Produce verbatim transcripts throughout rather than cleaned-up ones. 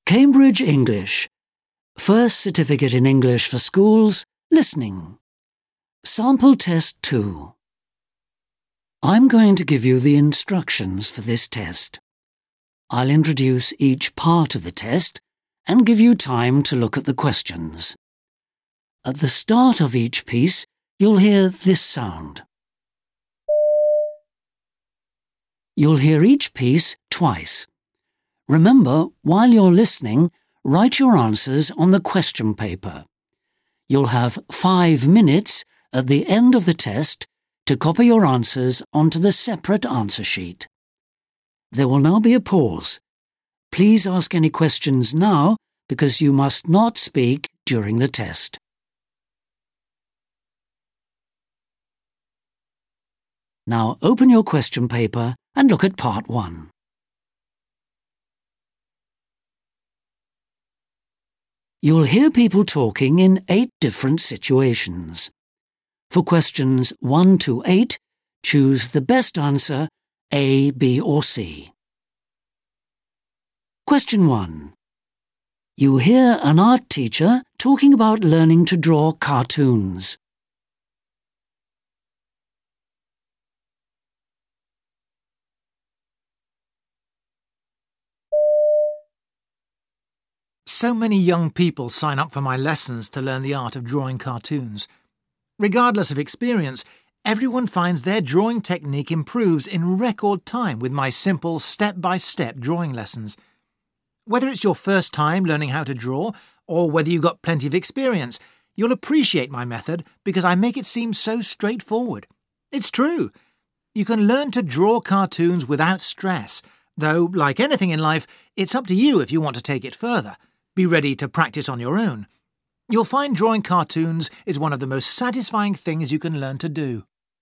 Cambridge English. First Certificate in English for Schools, Listening. Sample Test two. I'm going to give you the instructions for this test. I'll introduce each part of the test and give you time to look at the questions. At the start of each piece, you'll hear this sound. You'll hear each piece twice. Remember, while you're listening, write your answers on the question paper. You'll have five minutes at the end of the test to copy your answers onto the separate answer sheet. There will now be a pause. Please ask any questions now because you must not speak during the test. Now open your question paper and look at part one. You'll hear people talking in eight different situations. For questions one to eight, choose the best answer, A, B or C. Question one. You hear an art teacher talking about learning to draw cartoons. So many young people sign up for my lessons to learn the art of drawing cartoons. Regardless of experience, everyone finds their drawing technique improves in record time with my simple step-by-step drawing lessons. Whether it's your first time learning how to draw, or whether you've got plenty of experience, you'll appreciate my method because I make it seem so straightforward. It's true. You can learn to draw cartoons without stress, though, like anything in life, it's up to you if you want to take it further. Be ready to practice on your own. You'll find drawing cartoons is one of the most satisfying things you can learn to do.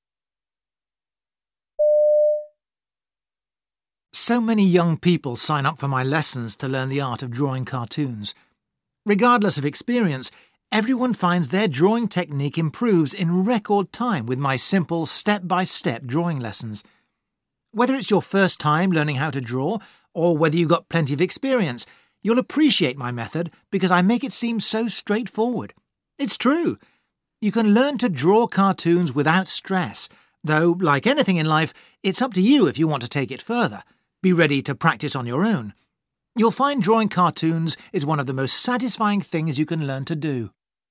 So many young people sign up for my lessons to learn the art of drawing cartoons. Regardless of experience, everyone finds their drawing technique improves in record time with my simple step-by-step drawing lessons. Whether it's your first time learning how to draw, or whether you've got plenty of experience, you'll appreciate my method because I make it seem so straightforward. It's true. You can learn to draw cartoons without stress, though, like anything in life, it's up to you if you want to take it further. Be ready to practice on your own. You'll find drawing cartoons is one of the most satisfying things you can learn to do.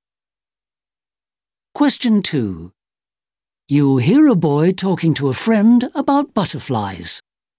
Question two. You hear a boy talking to a friend about butterflies.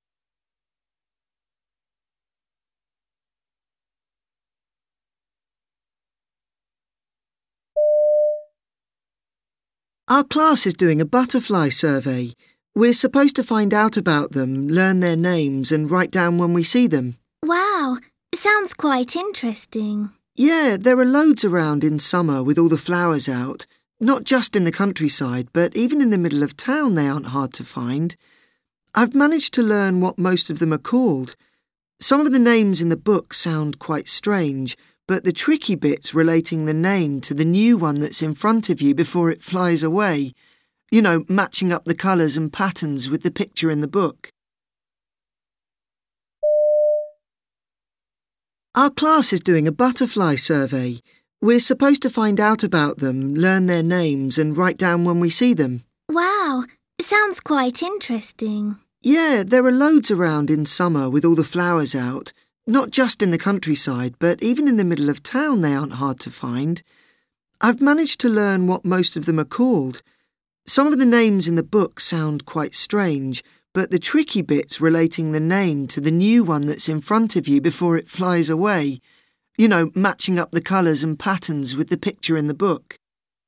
Our class is doing a butterfly survey. We're supposed to find out about them, learn their names and write down when we see them. Wow, sounds quite interesting. Yeah, there are loads around in summer with all the flowers out. Not just in the countryside, but even in the middle of town they aren't hard to find. I've managed to learn what most of them are called. Some of the names in the book sound quite strange, but the tricky bit's relating the name to the new one that's in front of you before it flies away. You know, matching up the colours and patterns with the picture in the book. Our class is doing a butterfly survey. We're supposed to find out about them, learn their names and write down when we see them. Wow, sounds quite interesting. Yeah, there are loads around in summer with all the flowers out. Not just in the countryside, but even in the middle of town they aren't hard to find. I've managed to learn what most of them are called. Some of the names in the book sound quite strange, but the tricky bit's relating the name to the new one that's in front of you before it flies away. You know, matching up the colours and patterns with the picture in the book.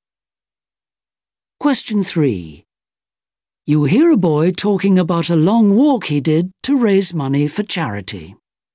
Question three. You hear a boy talking about a long walk he did to raise money for charity.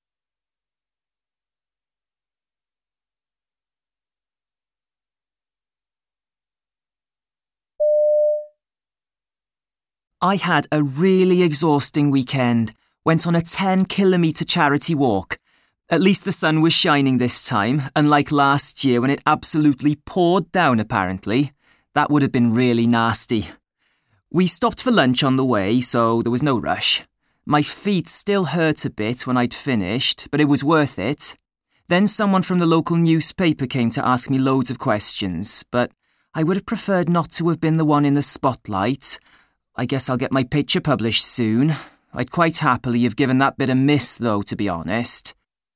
I had a really exhausting weekend. Went on a ten kilometre charity walk. At least the sun was shining this time, unlike last year when it absolutely poured down apparently. That would have been really nasty. We stopped for lunch on the way, so there was no rush. My feet still hurt a bit when I'd finished, but it was worth it. Then someone from the local newspaper came to ask me loads of questions, but I would have preferred not to have been the one in the spotlight. I guess I'll get my picture published soon. I'd quite happily have given that bit a miss, though, to be honest.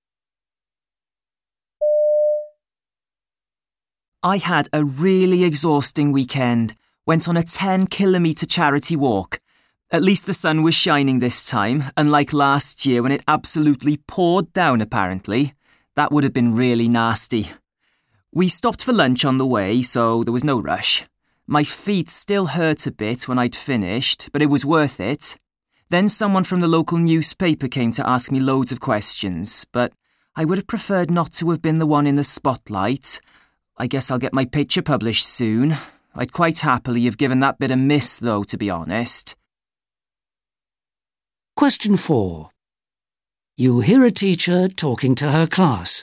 I had a really exhausting weekend. Went on a ten kilometre charity walk. At least the sun was shining this time, unlike last year when it absolutely poured down, apparently. That would have been really nasty. We stopped for lunch on the way, so there was no rush. My feet still hurt a bit when I'd finished, but it was worth it. Then someone from the local newspaper came to ask me loads of questions, but I would have preferred not to have been the one in the spotlight. I guess I'll get my picture published soon. I'd quite happily have given that bit a miss, though, to be honest. Question four. You hear a teacher talking to her class.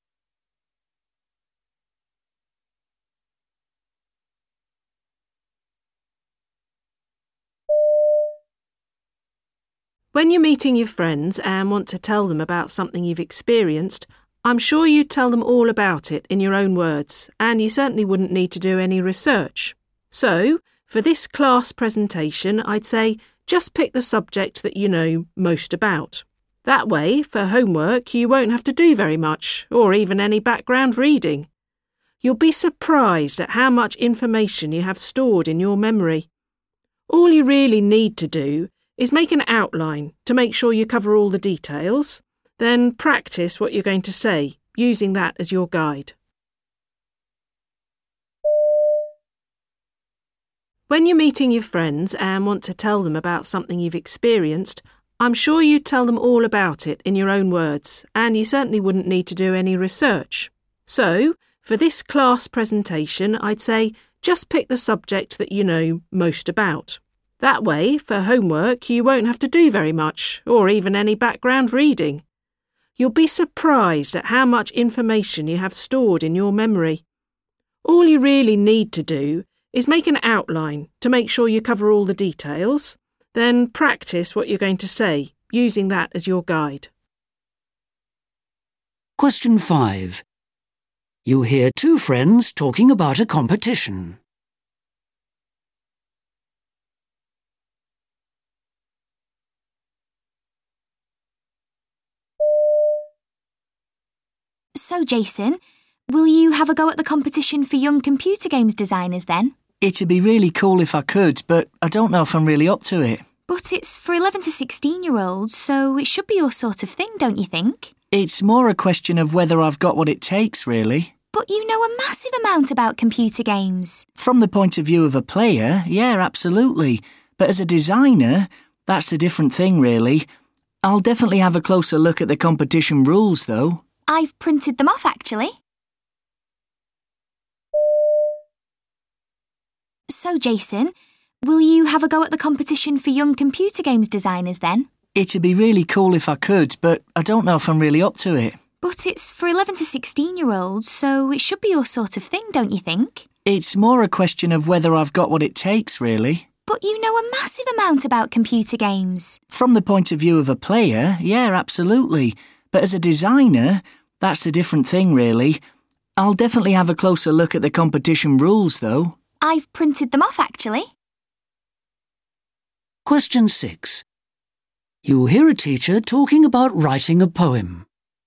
When you're meeting your friends and want to tell them about something you've experienced, I'm sure you'd tell them all about it in your own words, and you certainly wouldn't need to do any research. So, for this class presentation, I'd say just pick the subject that you know most about. That way, for homework, you won't have to do very much, or even any background reading. You'll be surprised at how much information you have stored in your memory. All you really need to do is make an outline to make sure you cover all the details, then practice what you're going to say, using that as your guide. When you're meeting your friends and want to tell them about something you've experienced, I'm sure you'd tell them all about it in your own words, and you certainly wouldn't need to do any research. So, for this class presentation, I'd say just pick the subject that you know most about. That way, for homework, you won't have to do very much, or even any background reading. You'll be surprised at how much information you have stored in your memory. All you really need to do is make an outline to make sure you cover all the details, then practice what you're going to say, using that as your guide. Question five. You hear two friends talking about a competition. So, Jason, will you have a go at the competition for young computer games designers then? It'd be really cool if I could, but I don't know if I'm really up to it. But it's for eleven to sixteen-year-olds, so it should be your sort of thing, don't you think? It's more a question of whether I've got what it takes, really. But you know a massive amount about computer games. From the point of view of a player, yeah, absolutely. But as a designer, that's a different thing, really. I'll definitely have a closer look at the competition rules, though. I've printed them off, actually. So, Jason, will you have a go at the competition for young computer games designers then? It'd be really cool if I could, but I don't know if I'm really up to it. But it's for eleven to sixteen-year-olds, so it should be your sort of thing, don't you think? It's more a question of whether I've got what it takes, really. But you know a massive amount about computer games. From the point of view of a player, yeah, absolutely. But as a designer, that's a different thing, really. I'll definitely have a closer look at the competition rules, though. I've printed them off, actually. Question six. You hear a teacher talking about writing a poem.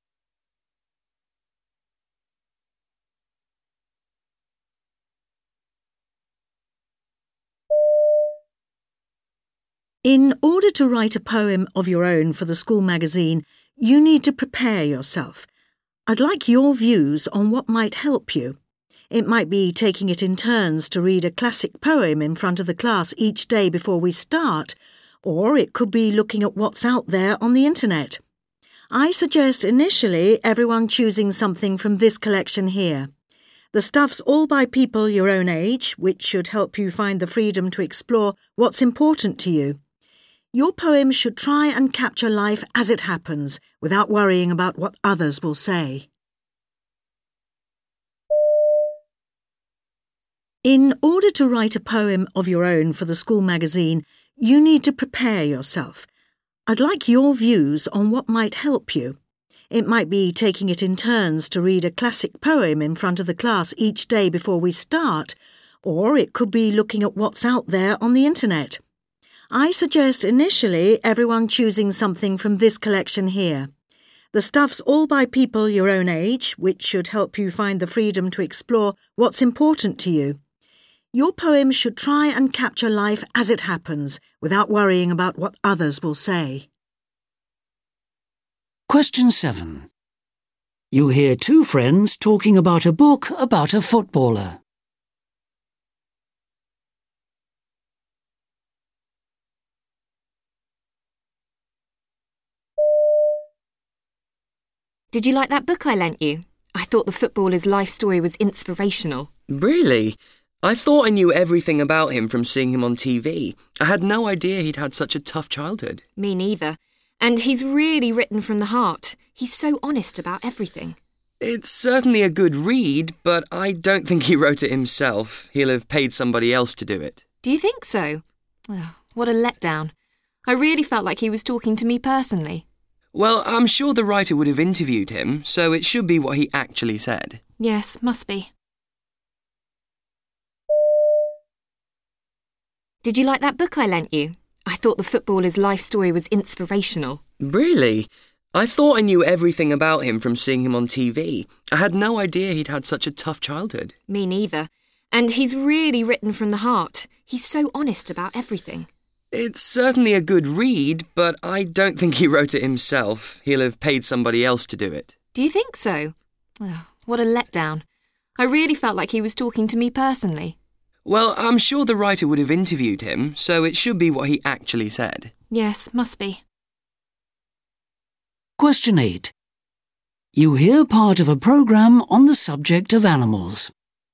In order to write a poem of your own for the school magazine, you need to prepare yourself. I'd like your views on what might help you. It might be taking it in turns to read a classic poem in front of the class each day before we start, or it could be looking at what's out there on the internet. I suggest initially everyone choosing something from this collection here. The stuff's all by people your own age, which should help you find the freedom to explore what's important to you. Your poem should try and capture life as it happens, without worrying about what others will say. In order to write a poem of your own for the school magazine, you need to prepare yourself. I'd like your views on what might help you. It might be taking it in turns to read a classic poem in front of the class each day before we start, or it could be looking at what's out there on the internet. I suggest initially everyone choosing something from this collection here. The stuff's all by people your own age, which should help you find the freedom to explore what's important to you. Your poem should try and capture life as it happens, without worrying about what others will say. Question seven. You hear two friends talking about a book about a footballer. Did you like that book I lent you? I thought the footballer's life story was inspirational. Really? I thought I knew everything about him from seeing him on T V. I had no idea he'd had such a tough childhood. Me neither. And he's really written from the heart. He's so honest about everything. It's certainly a good read, but I don't think he wrote it himself. He'll have paid somebody else to do it. Do you think so? Oh, what a letdown. I really felt like he was talking to me personally. Well, I'm sure the writer would have interviewed him, so it should be what he actually said. Yes, must be. Did you like that book I lent you? I thought the footballer's life story was inspirational. Really? I thought I knew everything about him from seeing him on T V. I had no idea he'd had such a tough childhood. Me neither. And he's really written from the heart. He's so honest about everything. It's certainly a good read, but I don't think he wrote it himself. He'll have paid somebody else to do it. Do you think so? Oh, what a letdown. I really felt like he was talking to me personally. Well, I'm sure the writer would have interviewed him, so it should be what he actually said. Yes, must be. Question eight. You hear part of a programme on the subject of animals.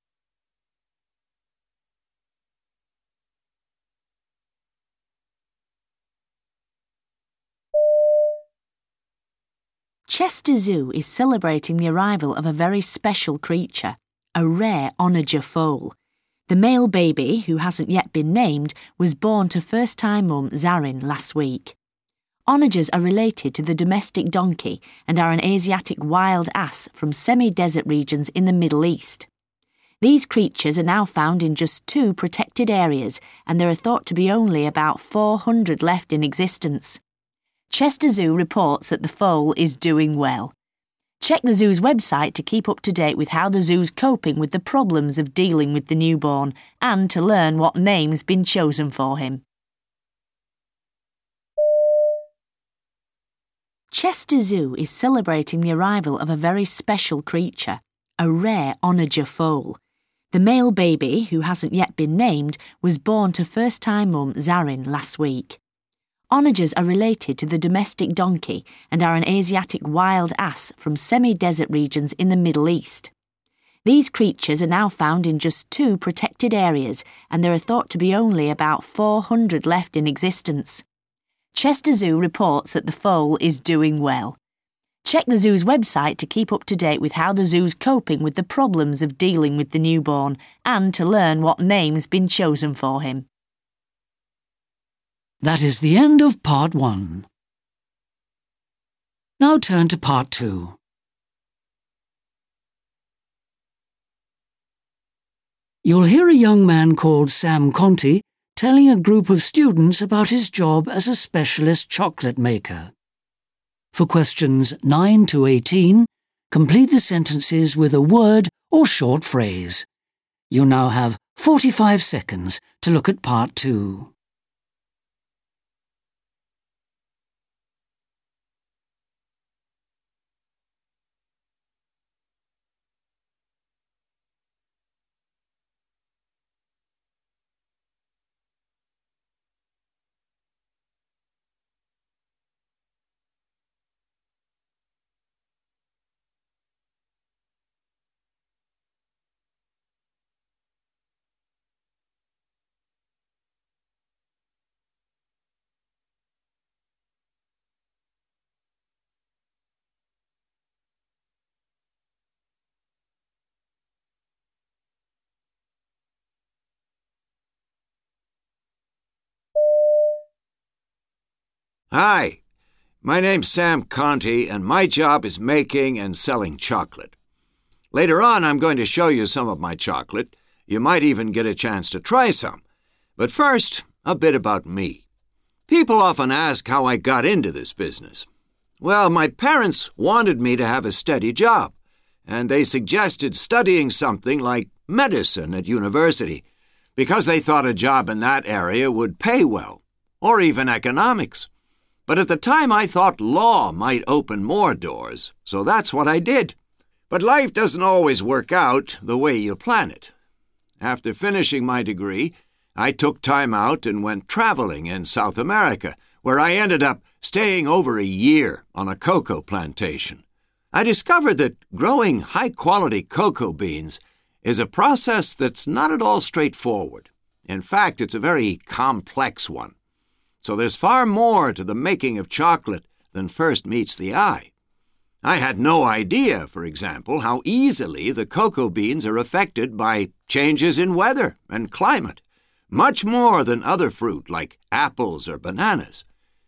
Chester Zoo is celebrating the arrival of a very special creature, a rare onager foal. The male baby, who hasn't yet been named, was born to first-time mum Zarin last week. Onagers are related to the domestic donkey and are an Asiatic wild ass from semi-desert regions in the Middle East. These creatures are now found in just two protected areas, and there are thought to be only about four hundred left in existence. Chester Zoo reports that the foal is doing well. Check the zoo's website to keep up to date with how the zoo's coping with the problems of dealing with the newborn and to learn what name's been chosen for him. Chester Zoo is celebrating the arrival of a very special creature, a rare onager foal. The male baby, who hasn't yet been named, was born to first-time mum Zarin last week. Onagers are related to the domestic donkey and are an Asiatic wild ass from semi-desert regions in the Middle East. These creatures are now found in just two protected areas, and there are thought to be only about four hundred left in existence. Chester Zoo reports that the foal is doing well. Check the zoo's website to keep up to date with how the zoo's coping with the problems of dealing with the newborn and to learn what name's been chosen for him. That is the end of part one. Now turn to part two. You'll hear a young man called Sam Conti telling a group of students about his job as a specialist chocolate maker. For questions nine to eighteen, complete the sentences with a word or short phrase. You now have forty-five seconds to look at part two. Hi, my name's Sam Conti, and my job is making and selling chocolate. Later on, I'm going to show you some of my chocolate. You might even get a chance to try some. But first, a bit about me. People often ask how I got into this business. Well, my parents wanted me to have a steady job, and they suggested studying something like medicine at university, because they thought a job in that area would pay well, or even economics. But at the time I thought law might open more doors, so that's what I did. But life doesn't always work out the way you plan it. After finishing my degree, I took time out and went traveling in South America, where I ended up staying over a year on a cocoa plantation. I discovered that growing high-quality cocoa beans is a process that's not at all straightforward. In fact, it's a very complex one. So there's far more to the making of chocolate than first meets the eye. I had no idea, for example, how easily the cocoa beans are affected by changes in weather and climate, much more than other fruit like apples or bananas.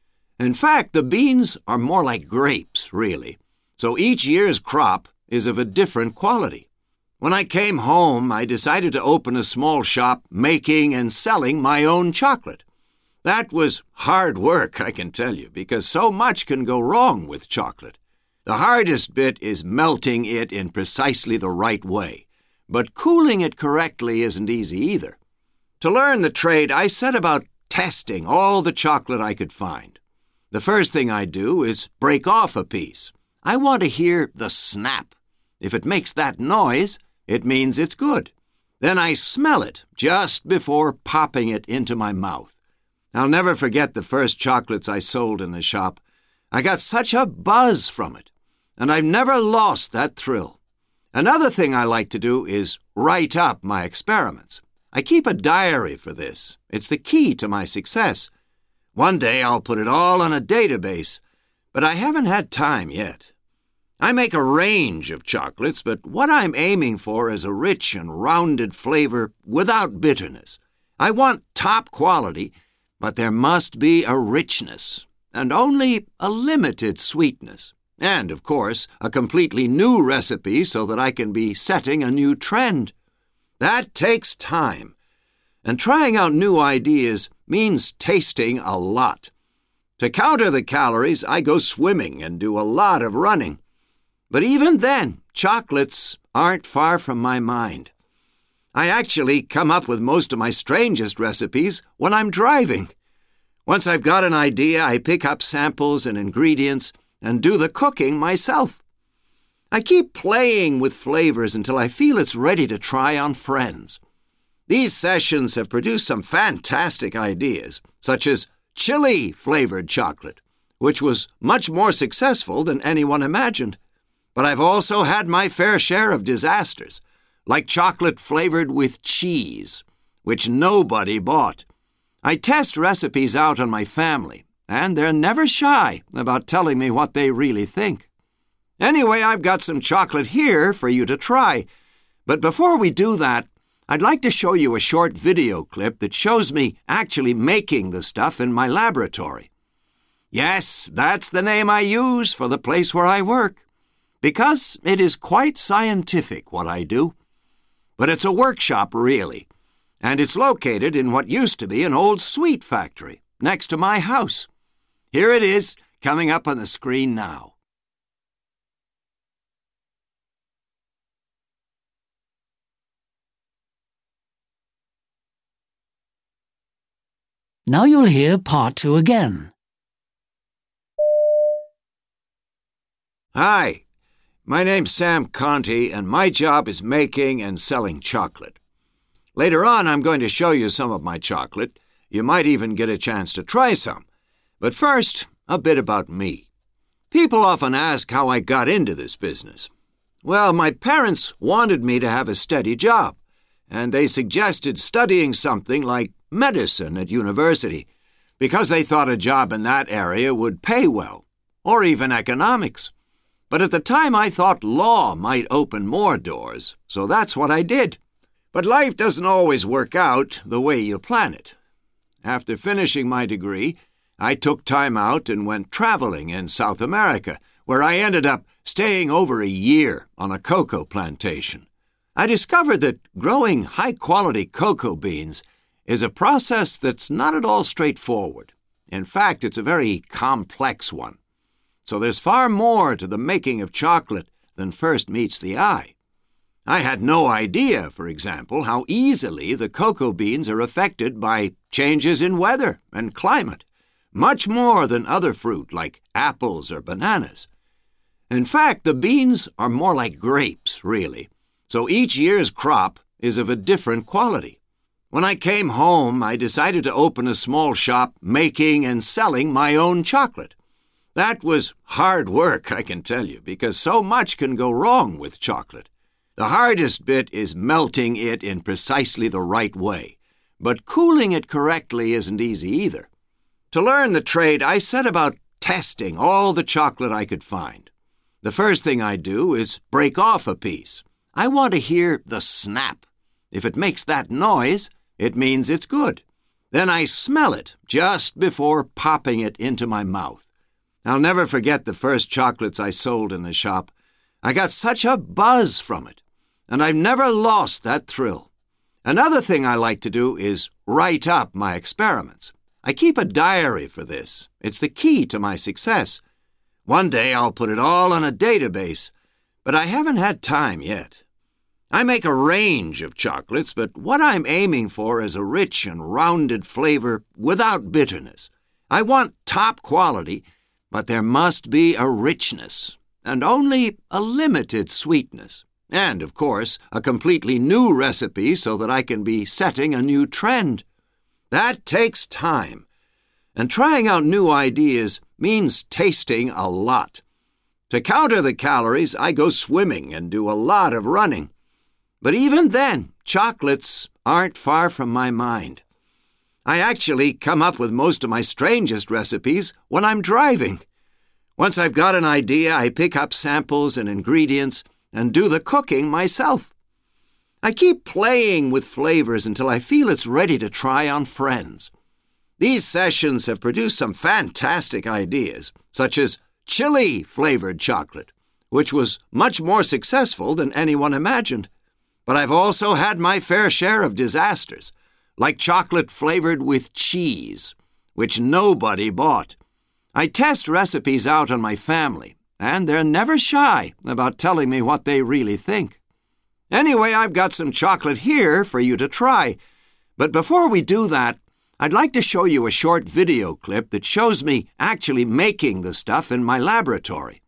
In fact, the beans are more like grapes, really, so each year's crop is of a different quality. When I came home, I decided to open a small shop making and selling my own chocolate. That was hard work, I can tell you, because so much can go wrong with chocolate. The hardest bit is melting it in precisely the right way, but cooling it correctly isn't easy either. To learn the trade, I set about testing all the chocolate I could find. The first thing I do is break off a piece. I want to hear the snap. If it makes that noise, it means it's good. Then I smell it just before popping it into my mouth. I'll never forget the first chocolates I sold in the shop. I got such a buzz from it, and I've never lost that thrill. Another thing I like to do is write up my experiments. I keep a diary for this. It's the key to my success. One day I'll put it all on a database, but I haven't had time yet. I make a range of chocolates, but what I'm aiming for is a rich and rounded flavor without bitterness. I want top quality, but there must be a richness, and only a limited sweetness. And, of course, a completely new recipe so that I can be setting a new trend. That takes time. And trying out new ideas means tasting a lot. To counter the calories, I go swimming and do a lot of running. But even then, chocolates aren't far from my mind. I actually come up with most of my strangest recipes when I'm driving. Once I've got an idea, I pick up samples and ingredients and do the cooking myself. I keep playing with flavors until I feel it's ready to try on friends. These sessions have produced some fantastic ideas, such as chili-flavored chocolate, which was much more successful than anyone imagined. But I've also had my fair share of disasters, like chocolate flavored with cheese, which nobody bought. I test recipes out on my family, and they're never shy about telling me what they really think. Anyway, I've got some chocolate here for you to try. But before we do that, I'd like to show you a short video clip that shows me actually making the stuff in my laboratory. Yes, that's the name I use for the place where I work, because it is quite scientific what I do. But it's a workshop, really, and it's located in what used to be an old sweet factory next to my house. Here it is, coming up on the screen now. Now you'll hear part two again. Hi, my name's Sam Conti, and my job is making and selling chocolate. Later on, I'm going to show you some of my chocolate. You might even get a chance to try some. But first, a bit about me. People often ask how I got into this business. Well, my parents wanted me to have a steady job, and they suggested studying something like medicine at university, because they thought a job in that area would pay well, or even economics. But at the time I thought law might open more doors, so that's what I did. But life doesn't always work out the way you plan it. After finishing my degree, I took time out and went traveling in South America, where I ended up staying over a year on a cocoa plantation. I discovered that growing high-quality cocoa beans is a process that's not at all straightforward. In fact, it's a very complex one. So there's far more to the making of chocolate than first meets the eye. I had no idea, for example, how easily the cocoa beans are affected by changes in weather and climate, much more than other fruit like apples or bananas. In fact, the beans are more like grapes, really, so each year's crop is of a different quality. When I came home, I decided to open a small shop making and selling my own chocolate. That was hard work, I can tell you, because so much can go wrong with chocolate. The hardest bit is melting it in precisely the right way, but cooling it correctly isn't easy either. To learn the trade, I set about testing all the chocolate I could find. The first thing I do is break off a piece. I want to hear the snap. If it makes that noise, it means it's good. Then I smell it just before popping it into my mouth. I'll never forget the first chocolates I sold in the shop. I got such a buzz from it, and I've never lost that thrill. Another thing I like to do is write up my experiments. I keep a diary for this. It's the key to my success. One day I'll put it all on a database, but I haven't had time yet. I make a range of chocolates, but what I'm aiming for is a rich and rounded flavor without bitterness. I want top quality, but there must be a richness, and only a limited sweetness. And, of course, a completely new recipe so that I can be setting a new trend. That takes time, and trying out new ideas means tasting a lot. To counter the calories, I go swimming and do a lot of running. But even then, chocolates aren't far from my mind. I actually come up with most of my strangest recipes when I'm driving. Once I've got an idea, I pick up samples and ingredients and do the cooking myself. I keep playing with flavors until I feel it's ready to try on friends. These sessions have produced some fantastic ideas, such as chili-flavored chocolate, which was much more successful than anyone imagined. But I've also had my fair share of disasters, like chocolate flavored with cheese, which nobody bought. I test recipes out on my family, and they're never shy about telling me what they really think. Anyway, I've got some chocolate here for you to try. But before we do that, I'd like to show you a short video clip that shows me actually making the stuff in my laboratory.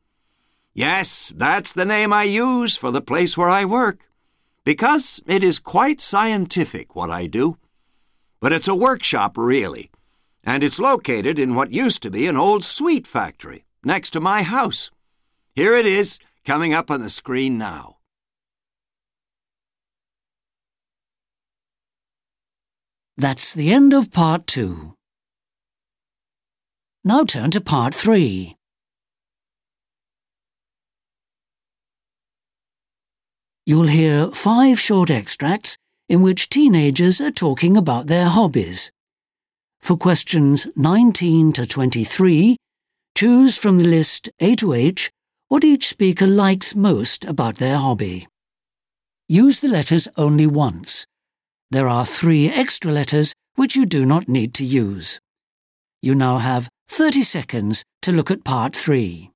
Yes, that's the name I use for the place where I work, because it is quite scientific what I do. But it's a workshop, really, and it's located in what used to be an old sweet factory next to my house. Here it is, coming up on the screen now. That's the end of part two. Now turn to part three. You'll hear five short extracts in which teenagers are talking about their hobbies. For questions nineteen to twenty-three, choose from the list A to H what each speaker likes most about their hobby. Use the letters only once. There are three extra letters which you do not need to use. You now have thirty seconds to look at part three.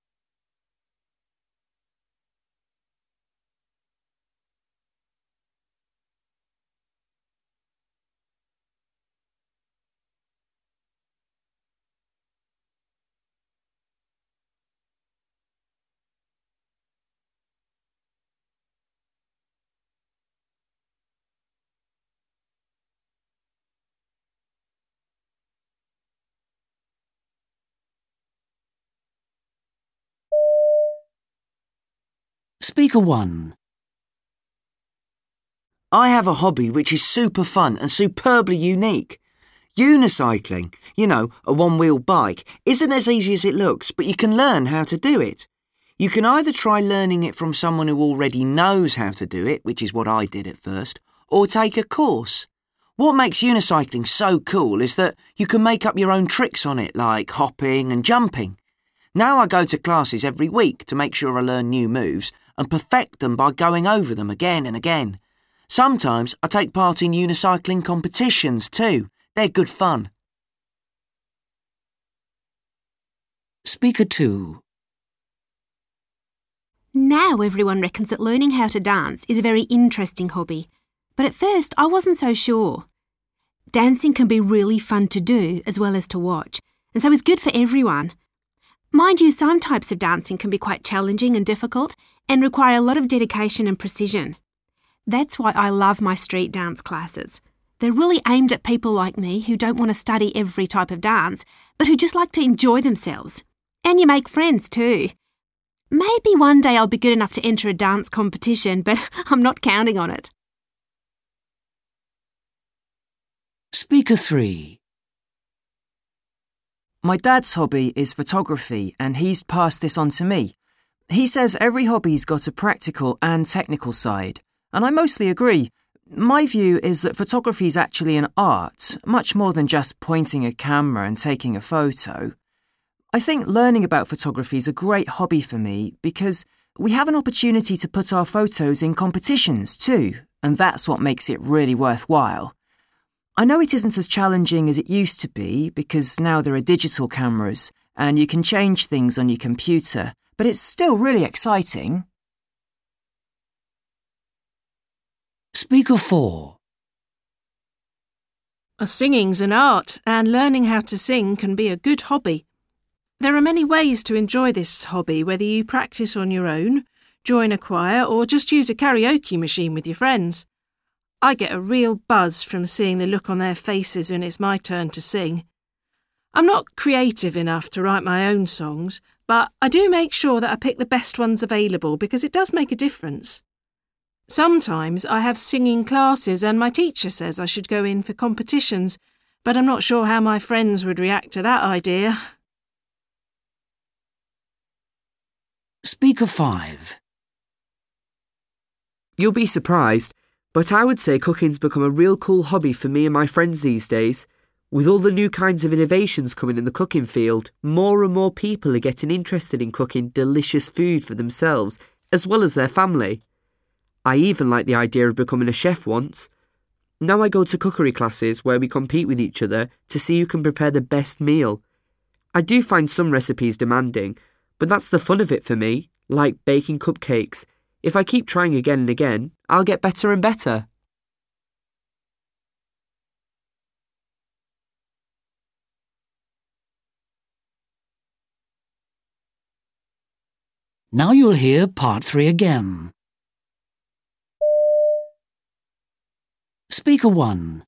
Speaker one. I have a hobby which is super fun and superbly unique. Unicycling, you know, a one-wheel bike, isn't as easy as it looks, but you can learn how to do it. You can either try learning it from someone who already knows how to do it, which is what I did at first, or take a course. What makes unicycling so cool is that you can make up your own tricks on it, like hopping and jumping. Now I go to classes every week to make sure I learn new moves and perfect them by going over them again and again. Sometimes I take part in unicycling competitions too. They're good fun. Speaker two. Now everyone reckons that learning how to dance is a very interesting hobby, but at first I wasn't so sure. Dancing can be really fun to do as well as to watch, and so it's good for everyone. Mind you, some types of dancing can be quite challenging and difficult and require a lot of dedication and precision. That's why I love my street dance classes. They're really aimed at people like me who don't want to study every type of dance, but who just like to enjoy themselves. And you make friends too. Maybe one day I'll be good enough to enter a dance competition, but I'm not counting on it. Speaker three. My dad's hobby is photography, and he's passed this on to me. He says every hobby's got a practical and technical side, and I mostly agree. My view is that photography is actually an art, much more than just pointing a camera and taking a photo. I think learning about photography is a great hobby for me because we have an opportunity to put our photos in competitions too, and that's what makes it really worthwhile. I know it isn't as challenging as it used to be because now there are digital cameras and you can change things on your computer, but it's still really exciting. Speaker four. A singing's an art, and learning how to sing can be a good hobby. There are many ways to enjoy this hobby, whether you practice on your own, join a choir, or just use a karaoke machine with your friends. I get a real buzz from seeing the look on their faces when it's my turn to sing. I'm not creative enough to write my own songs, but I do make sure that I pick the best ones available because it does make a difference. Sometimes I have singing classes and my teacher says I should go in for competitions, but I'm not sure how my friends would react to that idea. Speaker five. You'll be surprised, but I would say cooking's become a real cool hobby for me and my friends these days. With all the new kinds of innovations coming in the cooking field, more and more people are getting interested in cooking delicious food for themselves, as well as their family. I even liked the idea of becoming a chef once. Now I go to cookery classes where we compete with each other to see who can prepare the best meal. I do find some recipes demanding, but that's the fun of it for me, like baking cupcakes. If I keep trying again and again, I'll get better and better. Now you'll hear part three again. Speaker one.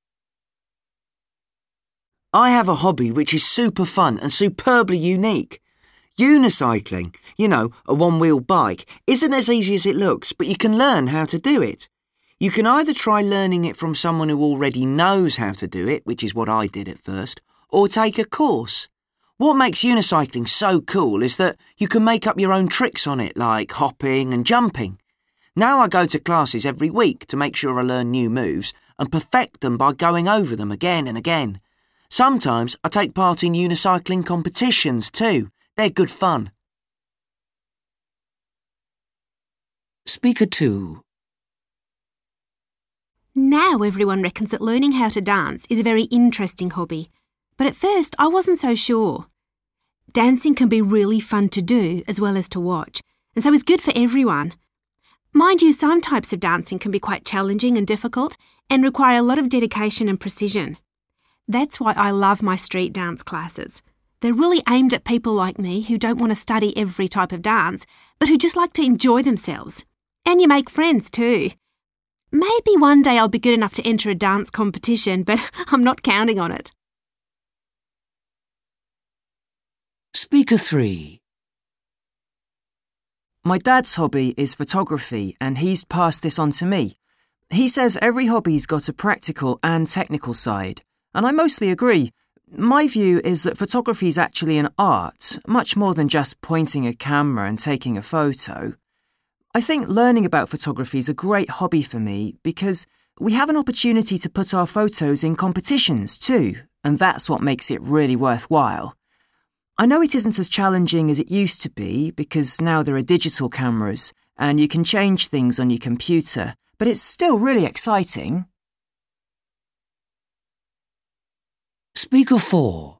I have a hobby which is super fun and superbly unique. Unicycling, you know, a one-wheel bike, isn't as easy as it looks, but you can learn how to do it. You can either try learning it from someone who already knows how to do it, which is what I did at first, or take a course. What makes unicycling so cool is that you can make up your own tricks on it, like hopping and jumping. Now I go to classes every week to make sure I learn new moves and perfect them by going over them again and again. Sometimes I take part in unicycling competitions too. They're good fun. Speaker two. Now everyone reckons that learning how to dance is a very interesting hobby, but at first I wasn't so sure. Dancing can be really fun to do as well as to watch, and so it's good for everyone. Mind you, some types of dancing can be quite challenging and difficult and require a lot of dedication and precision. That's why I love my street dance classes. They're really aimed at people like me who don't want to study every type of dance, but who just like to enjoy themselves. And you make friends too. Maybe one day I'll be good enough to enter a dance competition, but I'm not counting on it. Speaker three. My dad's hobby is photography, and he's passed this on to me. He says every hobby's got a practical and technical side, and I mostly agree. My view is that photography is actually an art, much more than just pointing a camera and taking a photo. I think learning about photography is a great hobby for me because We have an opportunity to put our photos in competitions too, and that's what makes it really worthwhile. I know it isn't as challenging as it used to be because now there are digital cameras and you can change things on your computer, but it's still really exciting. Speaker four.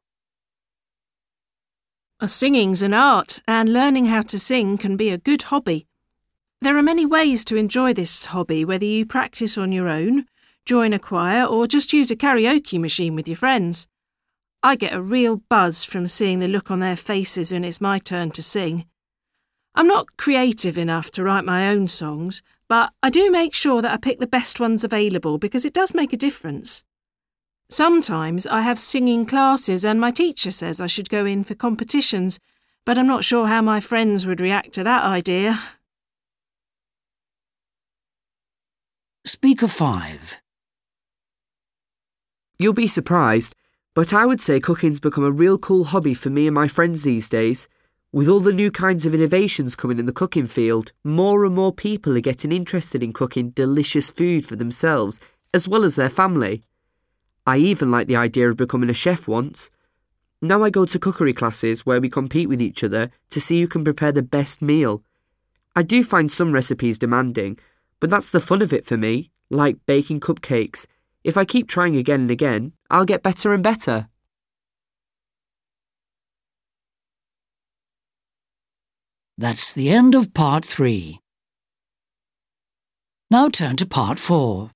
Singing's an art, and learning how to sing can be a good hobby. There are many ways to enjoy this hobby, whether you practice on your own, join a choir, or just use a karaoke machine with your friends. I get a real buzz from seeing the look on their faces when it's my turn to sing. I'm not creative enough to write my own songs, but I do make sure that I pick the best ones available because it does make a difference. Sometimes I have singing classes and my teacher says I should go in for competitions, but I'm not sure how my friends would react to that idea. Speaker five. You'll be surprised, but I would say cooking's become a real cool hobby for me and my friends these days. With all the new kinds of innovations coming in the cooking field, more and more people are getting interested in cooking delicious food for themselves, as well as their family. I even liked the idea of becoming a chef once. Now I go to cookery classes where we compete with each other to see who can prepare the best meal. I do find some recipes demanding, but that's the fun of it for me, like baking cupcakes. If I keep trying again and again, I'll get better and better. That's the end of part three. Now turn to part four.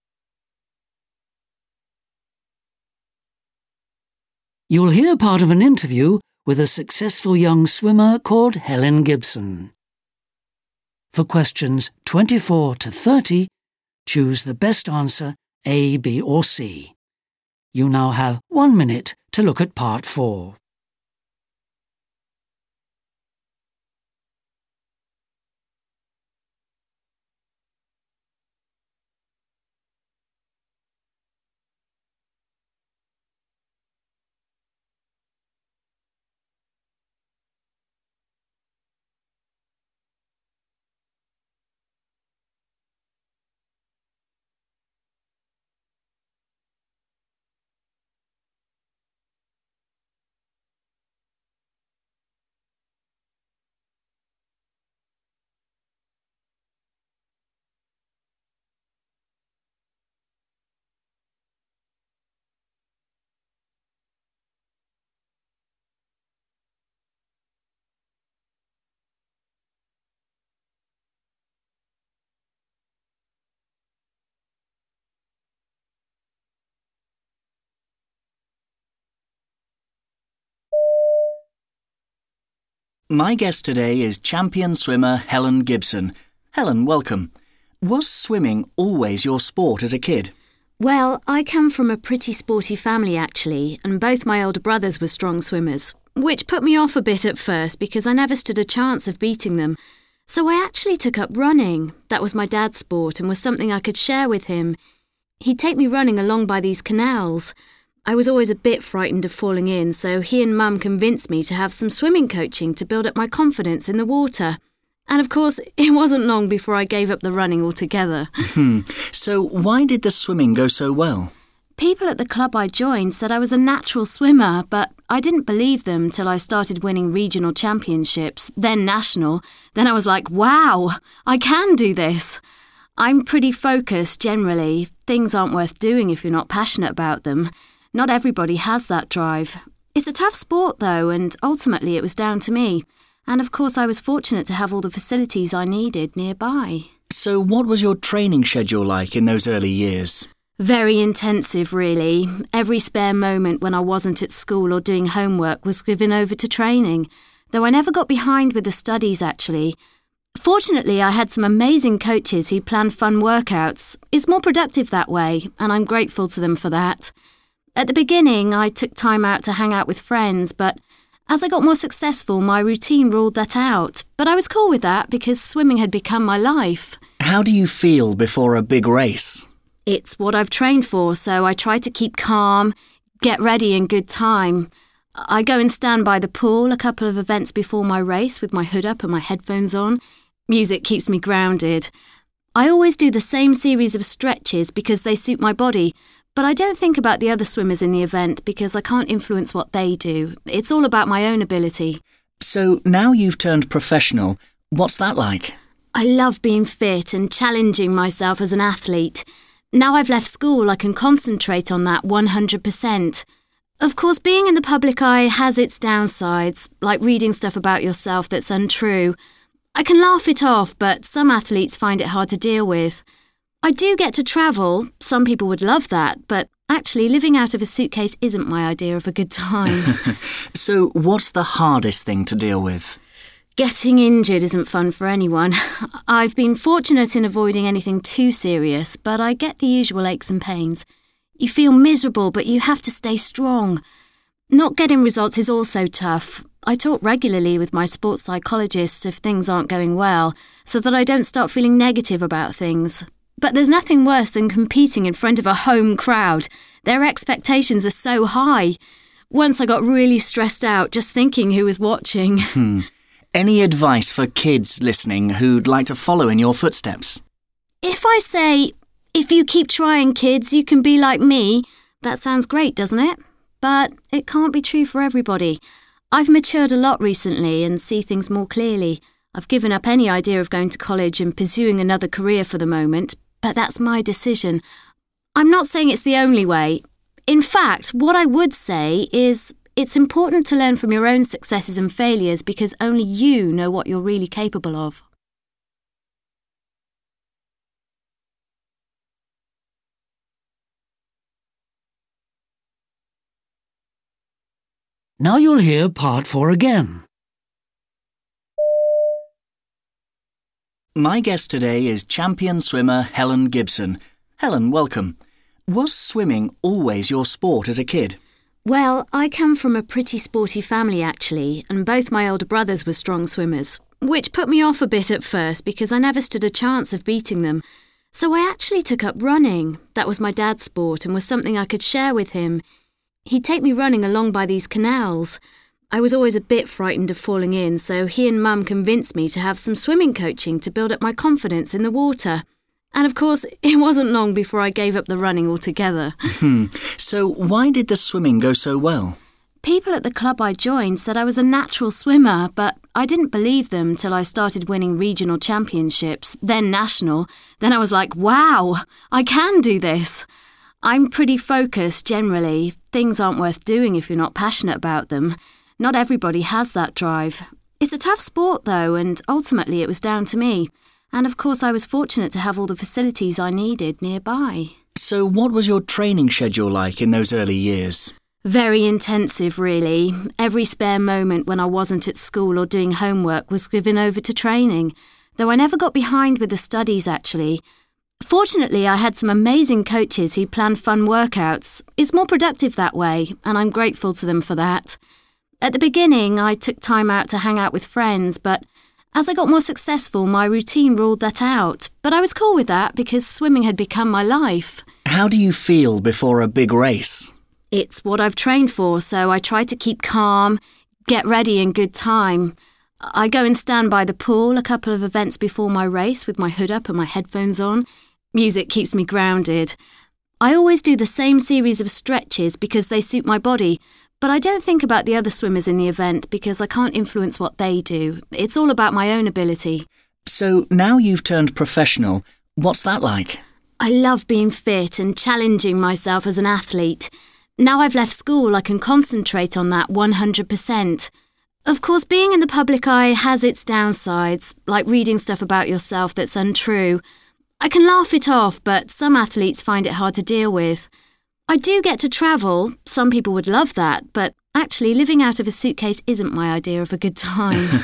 You'll hear part of an interview with a successful young swimmer called Helen Gibson. For questions twenty-four to thirty, choose the best answer A, B or C. You now have one minute to look at part four. My guest today is champion swimmer Helen Gibson. Helen, welcome. Was swimming always your sport as a kid? Well, I come from a pretty sporty family actually, and both my older brothers were strong swimmers, which put me off a bit at first because I never stood a chance of beating them. So I actually took up running. That was my dad's sport and was something I could share with him. He'd take me running along by these canals. I was always a bit frightened of falling in, so he and Mum convinced me to have some swimming coaching to build up my confidence in the water. And of course, it wasn't long before I gave up the running altogether. Hmm. So why did the swimming go so well? People at the club I joined said I was a natural swimmer, but I didn't believe them till I started winning regional championships, then national. Then I was like, wow, I can do this. I'm pretty focused generally. Things aren't worth doing if you're not passionate about them. Not everybody has that drive. It's a tough sport, though, and ultimately it was down to me. And of course I was fortunate to have all the facilities I needed nearby. So what was your training schedule like in those early years? Very intensive, really. Every spare moment when I wasn't at school or doing homework was given over to training, though I never got behind with the studies, actually. Fortunately, I had some amazing coaches who planned fun workouts. It's more productive that way, and I'm grateful to them for that. At the beginning, I took time out to hang out with friends, but as I got more successful, my routine ruled that out. But I was cool with that because swimming had become my life. How do you feel before a big race? It's what I've trained for, so I try to keep calm, get ready in good time. I go and stand by the pool a couple of events before my race with my hood up and my headphones on. Music keeps me grounded. I always do the same series of stretches because they suit my body, but I don't think about the other swimmers in the event because I can't influence what they do. It's all about my own ability. So now you've turned professional. What's that like? I love being fit and challenging myself as an athlete. Now I've left school, I can concentrate on that one hundred percent. Of course, being in the public eye has its downsides, like reading stuff about yourself that's untrue. I can laugh it off, but some athletes find it hard to deal with. I do get to travel. Some people would love that, but actually living out of a suitcase isn't my idea of a good time. So what's the hardest thing to deal with? Getting injured isn't fun for anyone. I've been fortunate in avoiding anything too serious, but I get the usual aches and pains. You feel miserable, but you have to stay strong. Not getting results is also tough. I talk regularly with my sports psychologist if things aren't going well, so that I don't start feeling negative about things. But there's nothing worse than competing in front of a home crowd. Their expectations are so high. Once I got really stressed out just thinking who was watching. Hmm. Any advice for kids listening who'd like to follow in your footsteps? If I say, if you keep trying, kids, you can be like me, that sounds great, doesn't it? But it can't be true for everybody. I've matured a lot recently and see things more clearly. I've given up any idea of going to college and pursuing another career for the moment, but that's my decision. I'm not saying it's the only way. In fact, what I would say is it's important to learn from your own successes and failures because only you know what you're really capable of. Now you'll hear part four again. My guest today is champion swimmer Helen Gibson. Helen, welcome. Was swimming always your sport as a kid? Well, I come from a pretty sporty family actually, and both my older brothers were strong swimmers, which put me off a bit at first because I never stood a chance of beating them. So I actually took up running. That was my dad's sport and was something I could share with him. He'd take me running along by these canals. I was always a bit frightened of falling in, so he and Mum convinced me to have some swimming coaching to build up my confidence in the water. And of course, it wasn't long before I gave up the running altogether. Hmm. So why did the swimming go so well? People at the club I joined said I was a natural swimmer, but I didn't believe them till I started winning regional championships, then national. Then I was like, wow, I can do this. I'm pretty focused generally. Things aren't worth doing if you're not passionate about them. Not everybody has that drive. It's a tough sport though, and ultimately it was down to me. And of course I was fortunate to have all the facilities I needed nearby. So what was your training schedule like in those early years? Very intensive, really. Every spare moment when I wasn't at school or doing homework was given over to training, though I never got behind with the studies, actually. Fortunately, I had some amazing coaches who planned fun workouts. It's more productive that way, and I'm grateful to them for that. At the beginning, I took time out to hang out with friends, but as I got more successful, my routine ruled that out. But I was cool with that because swimming had become my life. How do you feel before a big race? It's what I've trained for, so I try to keep calm, get ready in good time. I go and stand by the pool a couple of events before my race with my hood up and my headphones on. Music keeps me grounded. I always do the same series of stretches because they suit my body, but I don't think about the other swimmers in the event because I can't influence what they do. It's all about my own ability. So now you've turned professional. What's that like? I love being fit and challenging myself as an athlete. Now I've left school, I can concentrate on that one hundred percent. Of course, being in the public eye has its downsides, like reading stuff about yourself that's untrue. I can laugh it off, but some athletes find it hard to deal with. I do get to travel. Some people would love that, but actually living out of a suitcase isn't my idea of a good time.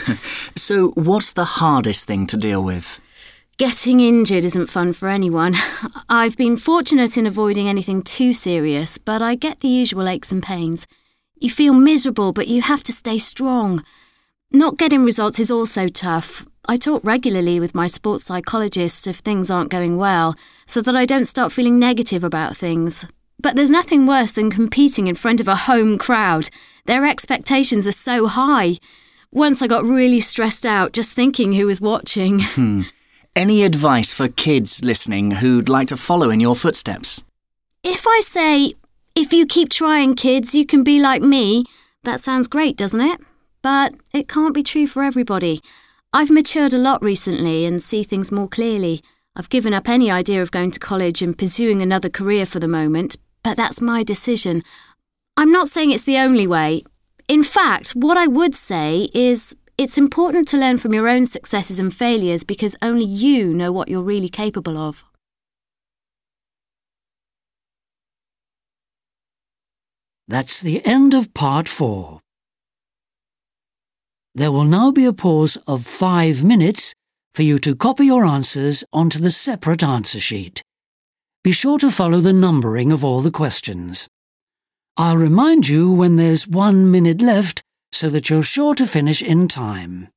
So what's the hardest thing to deal with? Getting injured isn't fun for anyone. I've been fortunate in avoiding anything too serious, but I get the usual aches and pains. You feel miserable, but you have to stay strong. Not getting results is also tough. I talk regularly with my sports psychologist if things aren't going well, so that I don't start feeling negative about things. But there's nothing worse than competing in front of a home crowd. Their expectations are so high. Once I got really stressed out just thinking who was watching. Hmm. Any advice for kids listening who'd like to follow in your footsteps? If I say, if you keep trying, kids, you can be like me, that sounds great, doesn't it? But it can't be true for everybody. I've matured a lot recently and see things more clearly. I've given up any idea of going to college and pursuing another career for the moment, but that's my decision. I'm not saying it's the only way. In fact, what I would say is it's important to learn from your own successes and failures because only you know what you're really capable of. That's the end of part four. There will now be a pause of five minutes for you to copy your answers onto the separate answer sheet. Be sure to follow the numbering of all the questions. I'll remind you when there's one minute left so that you're sure to finish in time.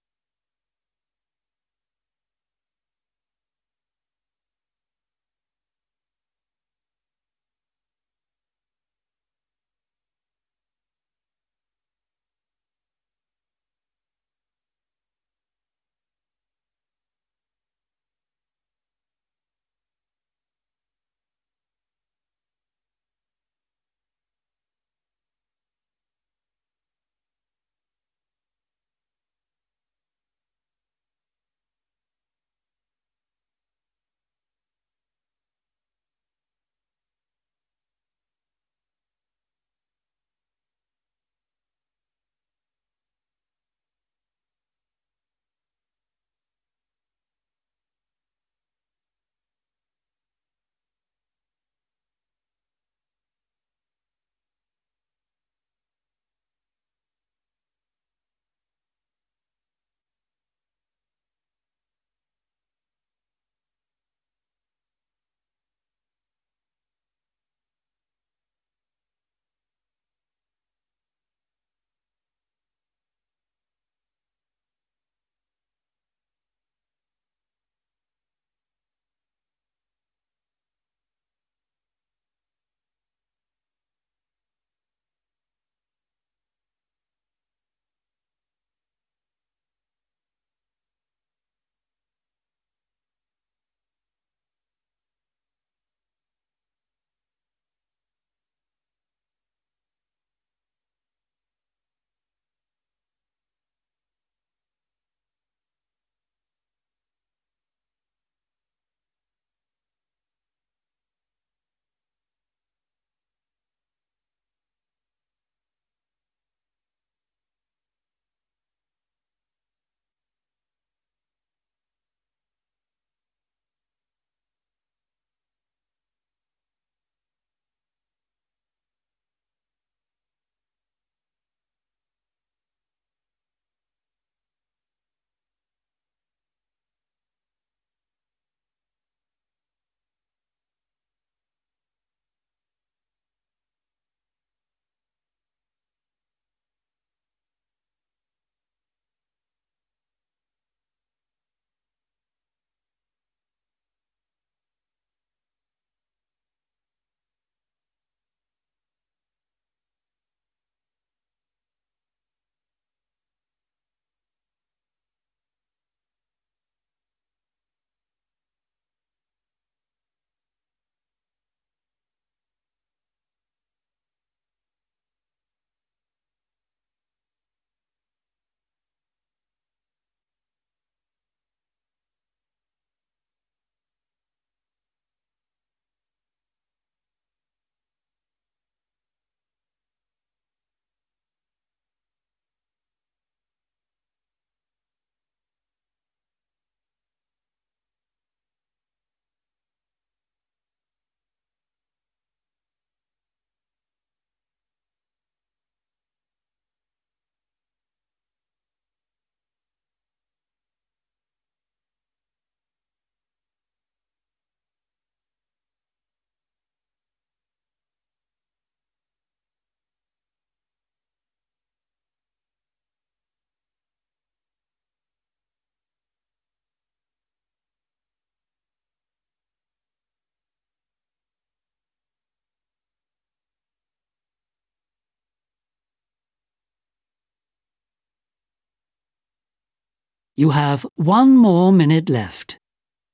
You have one more minute left.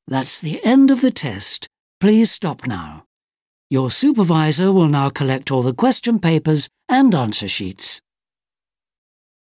That's the end of the test. Please stop now. Your supervisor will now collect all the question papers and answer sheets.